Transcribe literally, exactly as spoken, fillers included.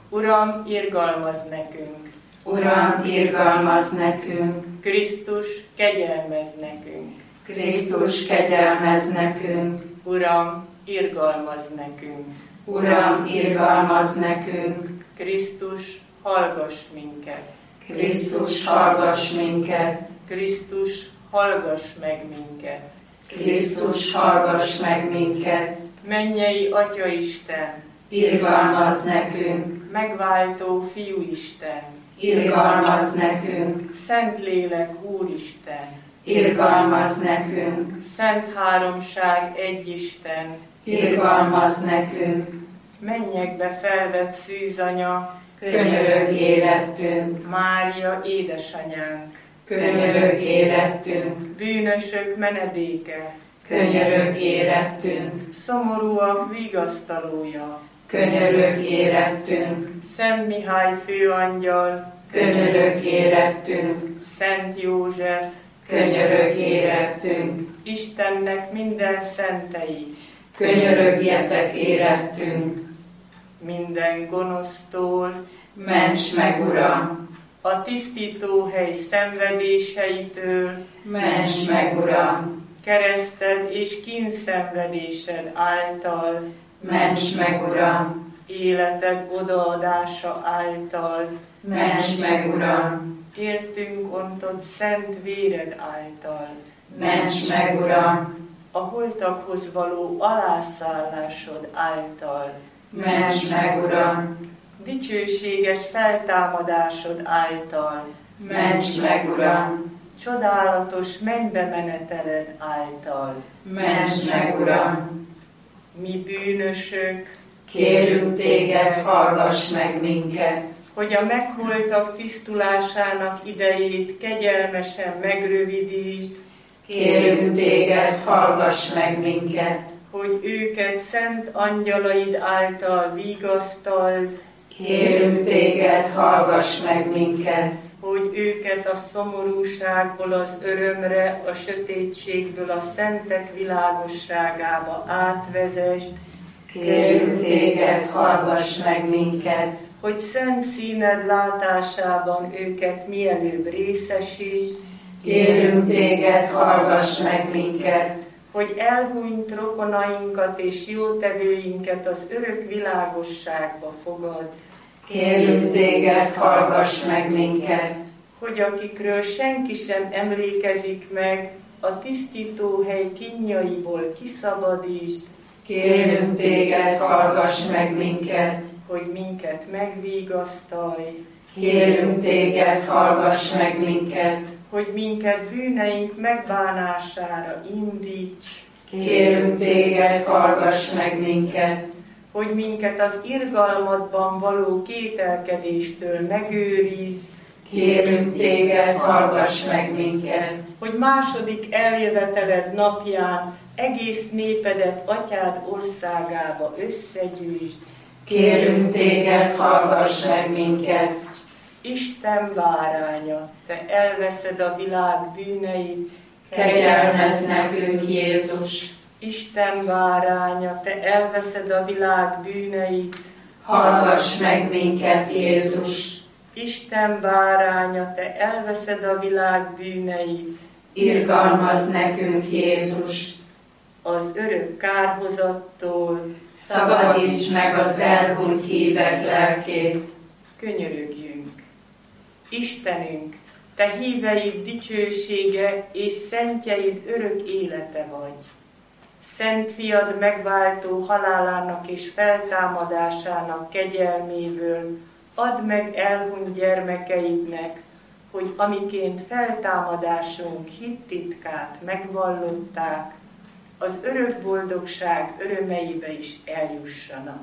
Uram, irgalmazz nekünk! Uram, irgalmazz nekünk! Krisztus, kegyelmezz nekünk! Krisztus, kegyelmezz nekünk! Uram, irgalmazz nekünk! Uram, irgalmazz nekünk! Krisztus, hallgass minket! Krisztus, hallgass minket! Krisztus, hallgass meg minket! Krisztus, hallgass meg minket! Mennyei Atya Isten! Irgalmazz nekünk! Megváltó Fiú Isten! Irgalmazz nekünk! Szentlélek Úristen! Irgalmazz nekünk! Szent Háromság egy Isten! Irgalmazz nekünk! Mennyekbe felvett szűzanya! Könyörögj érettünk! Mária édesanyánk! Könyörögj érettünk! Bűnösök menedéke! Könyörögj érettünk! Szomorúak vigasztalója! Könyörögj érettünk! Szent Mihály főangyal! Könyörögj érettünk! Szent József! Könyörögj érettünk! Istennek minden szentei! Könyörögjetek érettünk! Minden gonosztól! Ments meg, Uram! A tisztítóhely szenvedéseitől! Ments meg, Uram! Kereszted és kínszenvedésed által! Ments meg, Uram! Életed odaadása által! Ments meg, Uram! Értünk ontott szent véred által! Ments meg, Uram! A holtakhoz való alászállásod által! Ments meg, Uram! Dicsőséges feltámadásod által! Ments meg, Uram! Csodálatos mennybe meneteled által! Ments meg, Uram! Mi bűnösök, Kérünk téged, hallgass meg minket! hogy a megholtak tisztulásának idejét kegyelmesen megrövidítsd, Kérünk téged, hallgass meg minket! hogy őket szent angyalaid által vigasztald, Kérünk téged, hallgass meg minket! hogy őket a szomorúságból az örömre, a sötétségből a szentek világosságába átvezesd, Kérünk téged, hallgass meg minket! hogy szent színed látásában őket mielőbb részesítsd, Kérünk téged, hallgass meg minket! hogy elhunyt rokonainkat és jótevőinket az örök világosságba fogad, Kérünk téged, hallgass meg minket! hogy akikről senki sem emlékezik meg, a tisztítóhely kínjaiból kiszabadítsd, Kérünk téged, hallgass meg minket! hogy minket megvigasztalj, Kérünk téged, hallgass meg minket! hogy minket bűneink megbánására indíts, Kérünk téged, hallgass meg minket! hogy minket az irgalmadban való kételkedéstől megőrizz, Kérünk téged, hallgass meg minket! hogy második eljöveteled napján egész népedet atyád országába összegyűjtsd. Kérünk téged, hallgass meg minket! Isten báránya, te elveszed a világ bűneit, Kegyelmezz nekünk, Jézus! Isten báránya, te elveszed a világ bűneit, Hallgass meg minket, Jézus! Isten báránya, te elveszed a világ bűneit, Irgalmazz nekünk, Jézus! az örök kárhozattól, Szabadíts meg az elhunyt hívek lelkét! könyörögjünk. Istenünk, te híveid dicsősége és szentjeid örök élete vagy. Szent fiad megváltó halálának és feltámadásának kegyelméből add meg elhunyt gyermekeidnek, hogy amiként feltámadásunk hittitkát megvallották, az örök boldogság örömeibe is eljussanak.